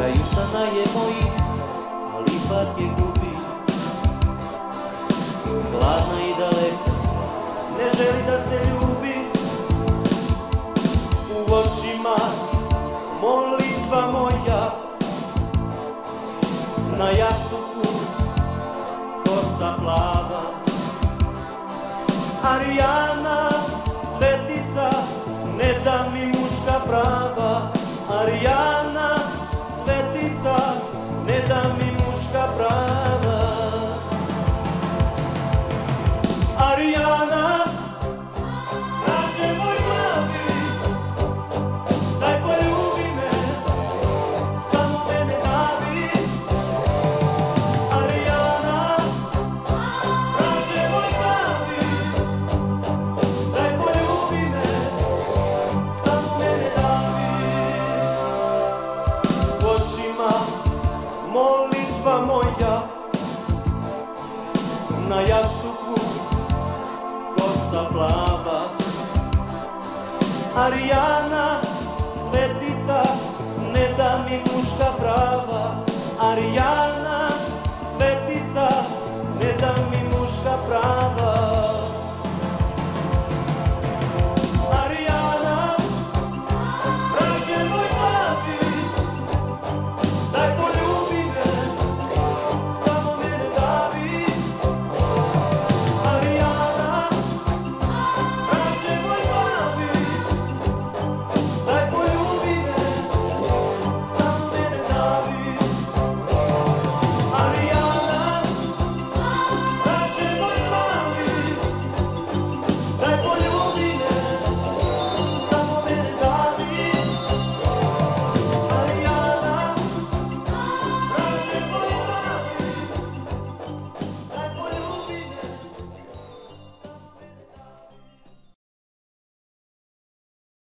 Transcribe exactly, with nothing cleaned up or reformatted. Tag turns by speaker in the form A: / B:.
A: kraju sana je mojih, ali ipak je gubi. Hladna i daleka, ne želi da se ljubi. U očima molitva moja, na jastuku kosa plava. Arijana, svetica, ne da mi muška prava. Arijana, svetica, ne da mi muška prava. Arijana, draže moj glavi, daj poljubi me, samo mene davi. Arijana, draže moj glavi, daj poljubi me, samo mene davi. U očima molitva moja, na jastuku kosa plava. Arijana,